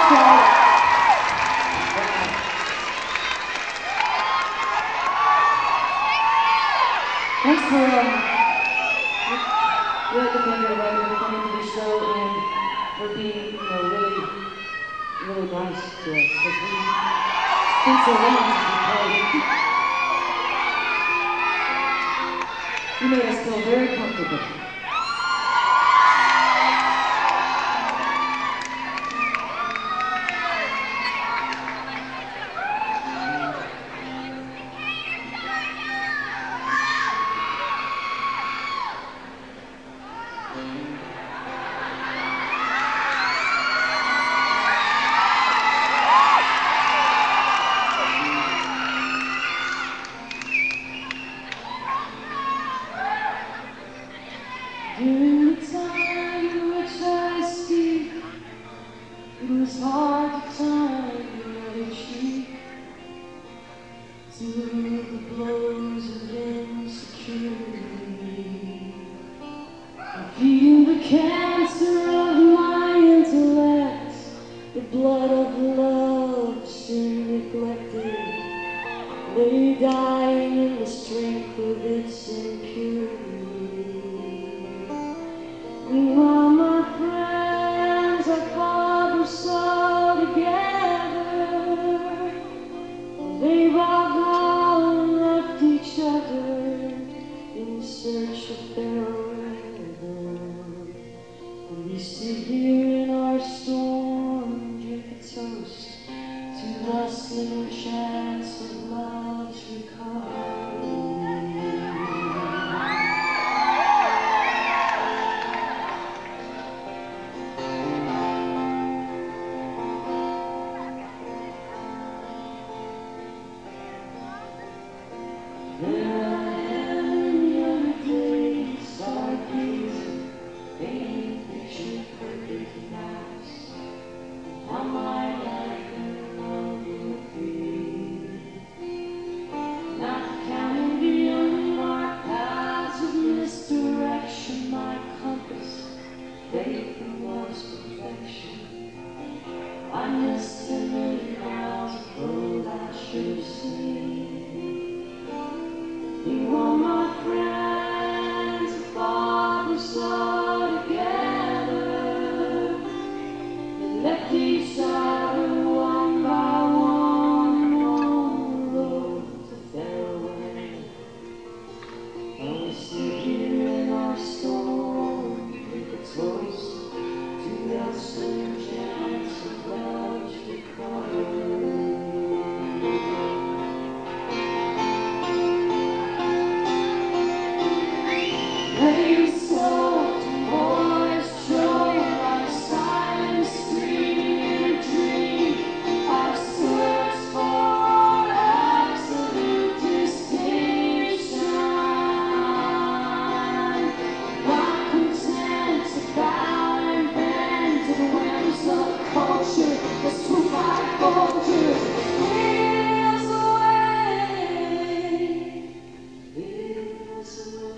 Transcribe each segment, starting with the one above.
Thanks for really coming to the show and for being, really, really nice to us because it's been so long since we played. You made us feel very comfortable. During the time in which I speak, it was hard to turn the other cheek to the blows of insecurity. I'm feeding the cancer of my intellect, the blood of love soon neglected, lay dying in the strength of its impurity. Meanwhile, my friends, our fathers saw together. They've all gone and left each other in search of farewell. And we sit here in our storm, drink a toast to the slim chance of love's recovery. There I am in the other days, stargazing, painting picture perfect maps. How my life and love would be, not counting the unmarked paths of misdirection, my compass, faith and love's perfection. I missed 10 million miles of road I should have seen. You are my friends, if all we saw together, and left each other one by one on the road to farewell. And we sit here in our storm, drink a toast to that slim chance of love's recovery. Playing slow to boys drove like silent screaming in a dream. I've searched for absolute distinction. Not content to bow and bend to the whims of culture, the swoop like vultures. Here's the way. Here's the way.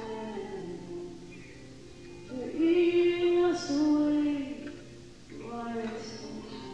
They're eating us away to our extinction.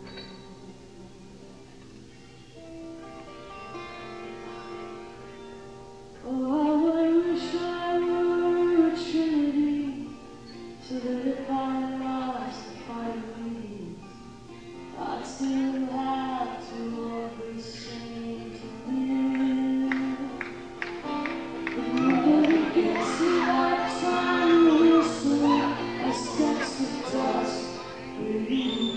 Oh, how I wish I were a trinity, so that if I lost the final piece, I'd still have to always sing to live. But nobody gets a lifetime whistle as stacks of dust.